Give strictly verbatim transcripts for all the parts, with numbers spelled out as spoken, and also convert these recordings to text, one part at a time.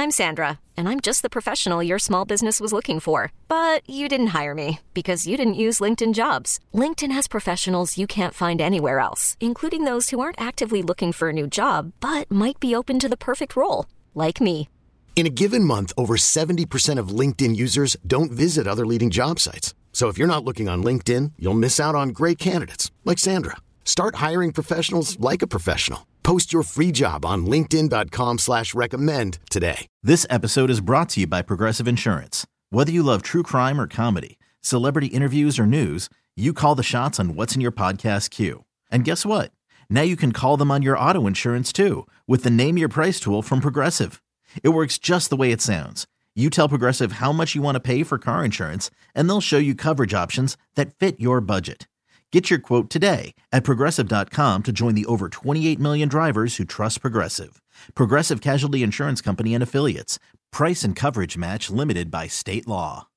I'm Sandra, and I'm just the professional your small business was looking for. But you didn't hire me because you didn't use LinkedIn Jobs. LinkedIn has professionals you can't find anywhere else, including those who aren't actively looking for a new job, but might be open to the perfect role, like me. In a given month, over seventy percent of LinkedIn users don't visit other leading job sites. So if you're not looking on LinkedIn, you'll miss out on great candidates like Sandra. Start hiring professionals like a professional. Post your free job on linkedin.com slash recommend today. This episode is brought to you by Progressive Insurance. Whether you love true crime or comedy, celebrity interviews or news, you call the shots on what's in your podcast queue. And guess what? Now you can call them on your auto insurance too with the Name Your Price tool from Progressive. It works just the way it sounds. You tell Progressive how much you want to pay for car insurance, and they'll show you coverage options that fit your budget. Get your quote today at Progressive dot com to join the over twenty-eight million drivers who trust Progressive. Progressive Casualty Insurance Company and Affiliates. Price and coverage match limited by state law.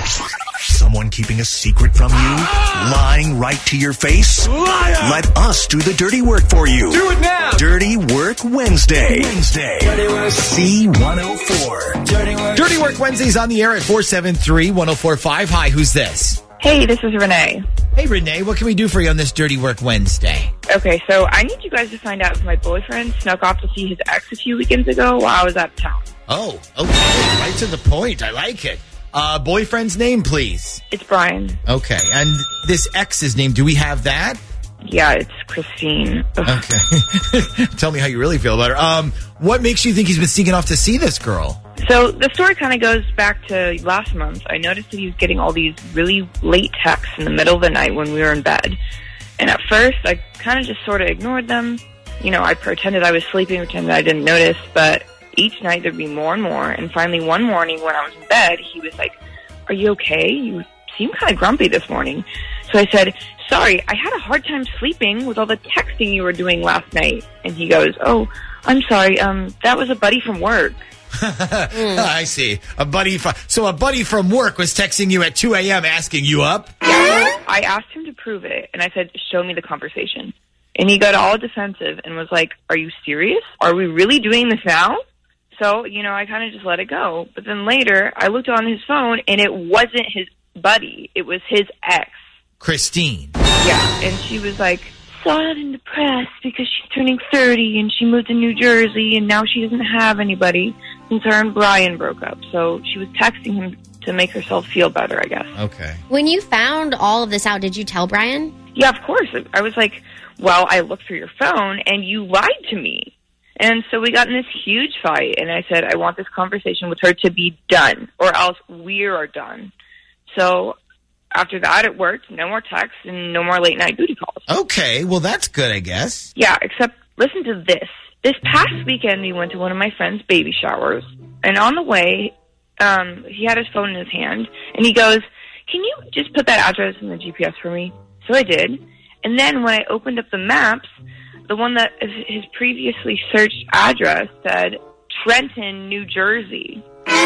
Someone keeping a secret from you? Lying right to your face? Liar! Let us do the dirty work for you. Do it now! Dirty Work Wednesday. Wednesday. Dirty Work C one oh four. Dirty Work. Dirty Work Wednesday's on the air at four seven three, one oh four five. Hi, who's this? Hey, this is Renee. Hey, Renee, what can we do for you on this Dirty Work Wednesday? Okay, so I need you guys to find out if my boyfriend snuck off to see his ex a few weekends ago while I was out of town. Oh, okay. Right to the point. I like it. Uh, boyfriend's name, please. It's Brian. Okay, and this ex's name, do we have that? Yeah, it's Christine. Ugh. Okay. Tell me how you really feel about her. Um, what makes you think he's been sneaking off to see this girl? So the story kind of goes back to last month. I noticed that he was getting all these really late texts in the middle of the night when we were in bed. And at first, I kind of just sort of ignored them. You know, I pretended I was sleeping, pretended I didn't notice, but each night there'd be more and more. And finally, one morning when I was in bed, he was like, "Are you okay? You seem kind of grumpy this morning." So I said, "Sorry, I had a hard time sleeping with all the texting you were doing last night." And he goes, "Oh, I'm sorry. Um, that was a buddy from work." mm. I see. A buddy from, so a buddy from work was texting you at two a.m. asking you up? Yeah, well, I asked him to prove it, and I said, "Show me the conversation." And he got all defensive and was like, "Are you serious? Are we really doing this now?" So, you know, I kind of just let it go. But then later, I looked on his phone, and it wasn't his buddy. It was his ex. Christine. Yeah, and she was like, sad and depressed because she's turning thirty, and she moved to New Jersey, and now she doesn't have anybody since her and Brian broke up. So she was texting him to make herself feel better, I guess. Okay. When you found all of this out, did you tell Brian? Yeah, of course. I was like, well, I looked through your phone, and you lied to me. And so we got in this huge fight, and I said, I want this conversation with her to be done, or else we are done. So after that, it worked. No more texts and no more late-night booty calls. Okay, well, that's good, I guess. Yeah, except listen to this. This past weekend, we went to one of my friend's baby showers, and on the way, um, he had his phone in his hand, and he goes, "Can you just put that address in the G P S for me?" So I did, and then when I opened up the maps, the one that his previously searched address said Trenton, New Jersey.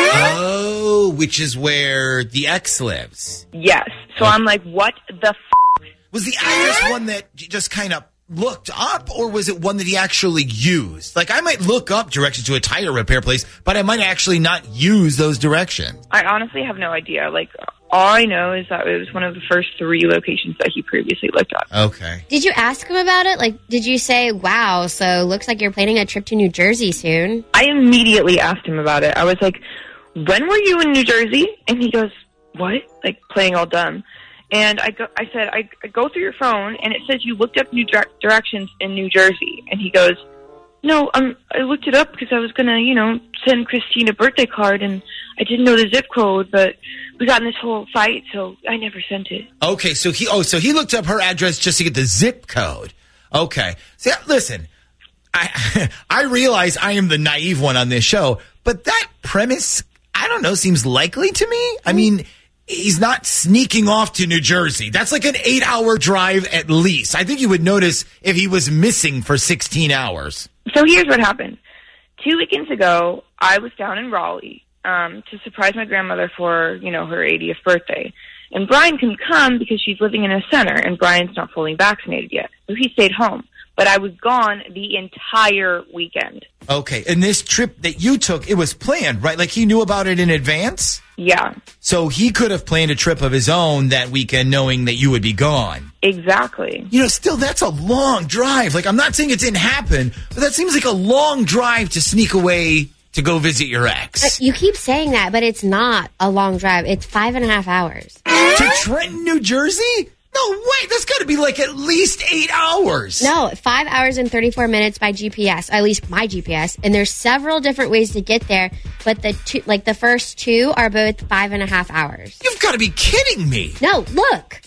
Oh, which is where the ex lives. Yes. So okay. I'm like, what the f***? Was the address one that just kind of looked up, or was it one that he actually used? Like, I might look up directions to a tire repair place, but I might actually not use those directions. I honestly have no idea. Like, all I know is that it was one of the first three locations that he previously looked at. Okay. Did you ask him about it? Like, did you say, wow, so looks like you're planning a trip to New Jersey soon? I immediately asked him about it. I was like, when were you in New Jersey? And he goes, what? Like, playing all dumb. And I go, I said, I, I go through your phone, and it says you looked up new dire- directions in New Jersey. And he goes, no, um, I looked it up because I was going to, you know, send Christine a birthday card, and I didn't know the zip code, but we got in this whole fight, so I never sent it. Okay, so he, oh, so he looked up her address just to get the zip code. Okay. See, listen, I, I realize I am the naive one on this show, but that premise, I don't know, seems likely to me. I mean, he's not sneaking off to New Jersey. That's like an eight-hour drive at least. I think you would notice if he was missing for sixteen hours. So here's what happened. Two weekends ago, I was down in Raleigh um, to surprise my grandmother for, you know, her eightieth birthday. And Brian couldn't come because she's living in a center, and Brian's not fully vaccinated yet. So he stayed home. but I was gone the entire weekend. Okay, and this trip that you took, it was planned, right? Like he knew about it in advance? Yeah. So he could have planned a trip of his own that weekend knowing that you would be gone. Exactly. You know, still, that's a long drive. Like, I'm not saying it didn't happen, but that seems like a long drive to sneak away to go visit your ex. You keep saying that, but it's not a long drive. It's five and a half hours. To Trenton, New Jersey? No way. That's got to be like at least eight hours. No, five hours and thirty-four minutes by G P S, at least my G P S. And there's several different ways to get there, but the two, like the first two are both five and a half hours. You've got to be kidding me. No, look.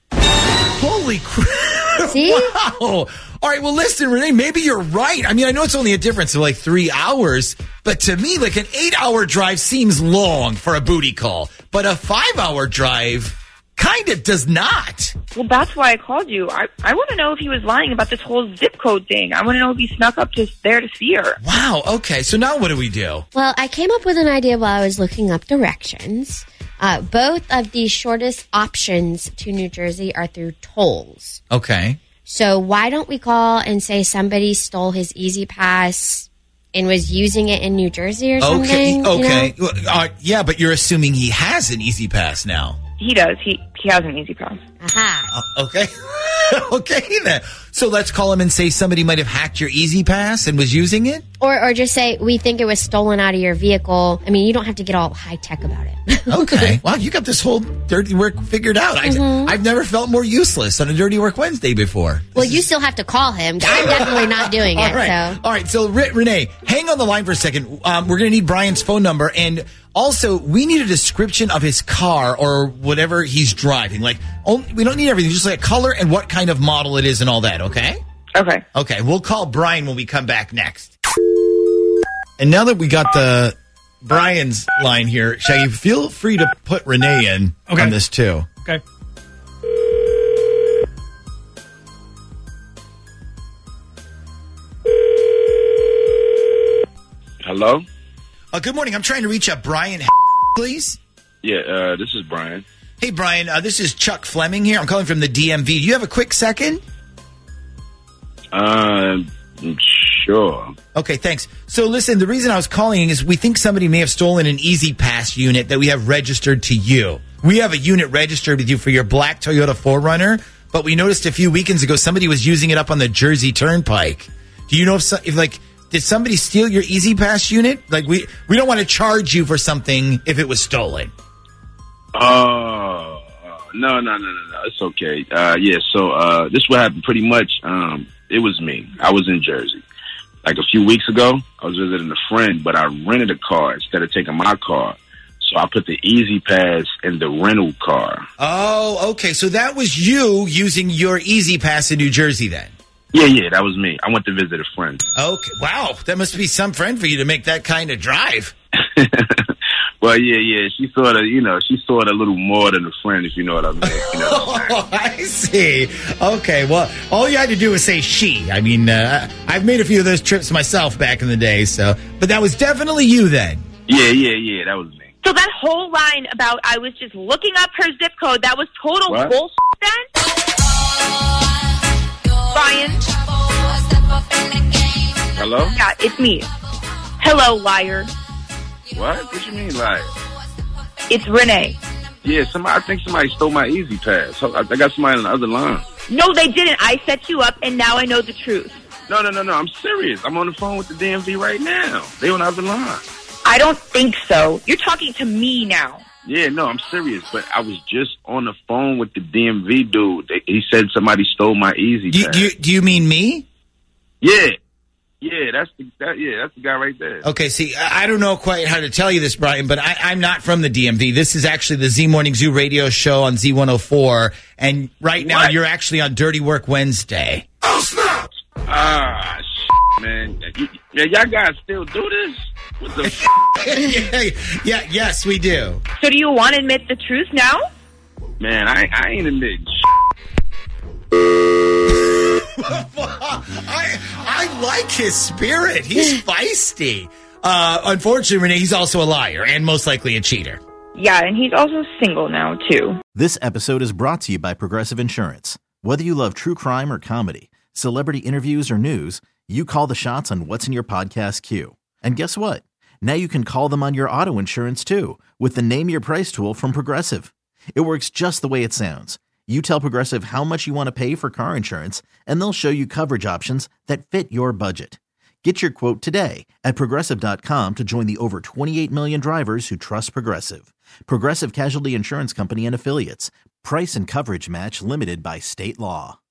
Holy crap. See? Wow. All right, well, listen, Renee, maybe you're right. I mean, I know it's only a difference of like three hours, but to me, like an eight-hour drive seems long for a booty call, but a five-hour drive kind of does not. Well, that's why I called you. I, I want to know if he was lying about this whole zip code thing. I want to know if he snuck up to there to see her. Wow, okay, so now what do we do? Well, I came up with an idea while I was looking up directions. Uh, both of the shortest options to New Jersey are through tolls. Okay. So why don't we call and say somebody stole his Easy Pass and was using it in New Jersey or something? Okay, okay. You know? Uh, yeah, but you're assuming he has an Easy Pass now. He does. He he has an Easy Pass. Aha. Uh, okay. Okay, then. So let's call him and say somebody might have hacked your Easy Pass and was using it? Or or just say, we think it was stolen out of your vehicle. I mean, you don't have to get all high-tech about it. Okay. Wow, you got this whole dirty work figured out. Mm-hmm. I, I've never felt more useless on a Dirty Work Wednesday before. Well, you still have to call him. I'm definitely not doing it. All right. So. All right, so Re- Renee, hang on the line for a second. Um, we're going to need Brian's phone number, and also we need a description of his car or whatever he's driving. Like, only, we don't need everything, just like color and what kind of model it is and all that, okay? Okay. Okay, we'll call Brian when we come back next. And now that we got the Brian's line here, Shaggy, feel free to put Renee in okay. on this too. Okay. Hello? Uh, good morning. I'm trying to reach up Brian, please. Yeah, uh, this is Brian. Hey, Brian, uh, this is Chuck Fleming here. I'm calling from the D M V. Do you have a quick second? Uh, sure. Okay, thanks. So listen, the reason I was calling is we think somebody may have stolen an Easy Pass unit that we have registered to you. We have a unit registered with you for your black Toyota four runner, but we noticed a few weekends ago somebody was using it up on the Jersey Turnpike. Do you know if, so, if like, did somebody steal your Easy Pass unit? Like, we, we don't want to charge you for something if it was stolen. Oh, uh, no, no, no, no, no. It's okay. Uh, yeah, so uh, this what happened pretty much. Um, it was me. I was in Jersey. Like a few weeks ago, I was visiting a friend, but I rented a car instead of taking my car. So I put the Easy Pass in the rental car. Oh, okay. So that was you using your Easy Pass in New Jersey then? Yeah, yeah, that was me. I went to visit a friend. Okay. Wow. That must be some friend for you to make that kind of drive. Well, yeah, yeah. She sort of, you know, she sort of a little more than a friend, if you know what I mean. You know oh, I see. Okay. Well, all you had to do was say she. I mean, uh, I've made a few of those trips myself back in the day, so. But that was definitely you then. Yeah, yeah, yeah. That was me. So that whole line about I was just looking up her zip code, that was total What? bullshit then? Brian? Hello? Yeah, it's me. Hello, liar. What? What you mean, liar? It's Renee. Yeah, somebody. I think somebody stole my Easy Pass. So I, I got somebody on the other line. No, they didn't. I set you up, and now I know the truth. No, no, no, no. I'm serious. I'm on the phone with the D M V right now. They on the other line. I don't think so. You're talking to me now. Yeah, no, I'm serious. But I was just on the phone with the D M V dude. They, he said somebody stole my Easy Do you, Pass. do you, do you mean me? Yeah, yeah, that's the that, yeah, that's the guy right there. Okay, see, I I don't know quite how to tell you this, Brian, but I, I'm not from the D M V. This is actually the Z Morning Zoo radio show on Z one oh four, and right now What? you're actually on Dirty Work Wednesday. Oh snap! Ah, shit, man. Y- Yeah, y'all guys still do this? What the? F- yeah, yeah, yes, we do. So do you want to admit the truth now? man, I I ain't admitting. I I like his spirit. He's feisty. Uh, unfortunately, Renee, he's also a liar and most likely a cheater. Yeah, and he's also single now, too. This episode is brought to you by Progressive Insurance. Whether you love true crime or comedy, celebrity interviews, or news, you call the shots on what's in your podcast queue. And guess what? Now you can call them on your auto insurance too with the Name Your Price tool from Progressive. It works just the way it sounds. You tell Progressive how much you want to pay for car insurance, and they'll show you coverage options that fit your budget. Get your quote today at Progressive dot com to join the over twenty-eight million drivers who trust Progressive. Progressive Casualty Insurance Company and Affiliates. Price and coverage match limited by state law.